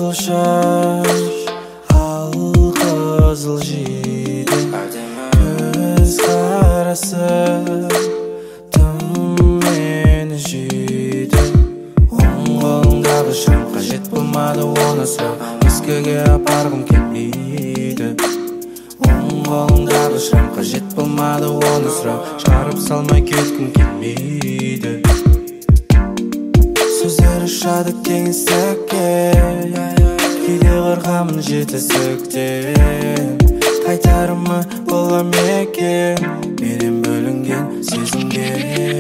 Қызыл шаш, ал қызыл жиді, көз қарасы тым мені жейді. Оң қолыңдағы шам қажет болмады оны сұрау, ескіге апарғым келмейді. Оң қолыңдағы шам қажет болмады оны сұрау, шығарып салмай кеткім келмейді. Сөздері ұшады кеңістікке, кейде қорқамын жетістіктен. Қайтарымы бола ма екен менен бөлінген сезімге?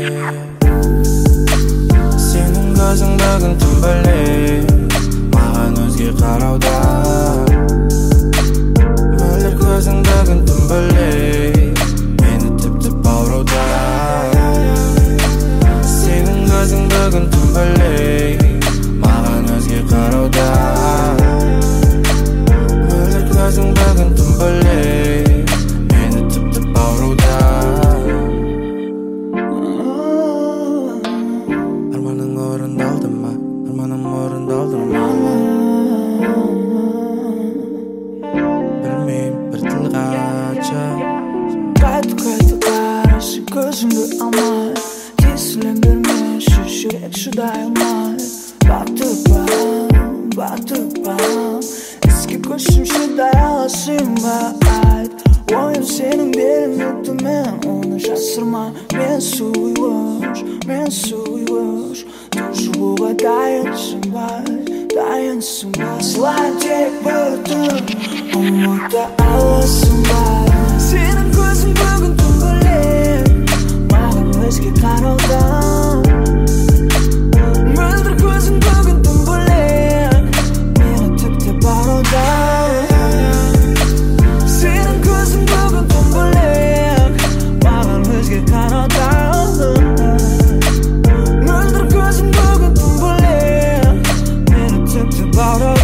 Сенің көзің бүгін тым бөлек, маған өзге қарауда. Мөлдір көзің бүгін тым бөлек, мені тіпті бауруда. Сенің көзің бүгін тым бөлек, маған өзге қарауда. Мөлдір көзің бүгін тым бөлек, мені тіпті бауруда. Арманың орындалды ма? Арманым орындалды ма? Білмейм бір тіл қанша. Қайтып қарашы көзіңді алмай, тесіліңдірмеші жүрек шыдай алмай. Батып еске көшім шыдай аласың ба айт. Ойым сенің берімді мен оны жасырмай. Мен суйғыш тұжығуға дайынсың ба? Сылай тек бір түн ұмыта аласың ба? Сенің көзің бүгін тым бөлек, маған өзге қараудан. Мөлдір көзің бүгін тым бөлек, мені тіпті баурудан. Сенің көзің бүгін тым бөлек, маған өзге қараудан. Мөлдір көзің бүгін тым бөлек, мені тіпті баурудан.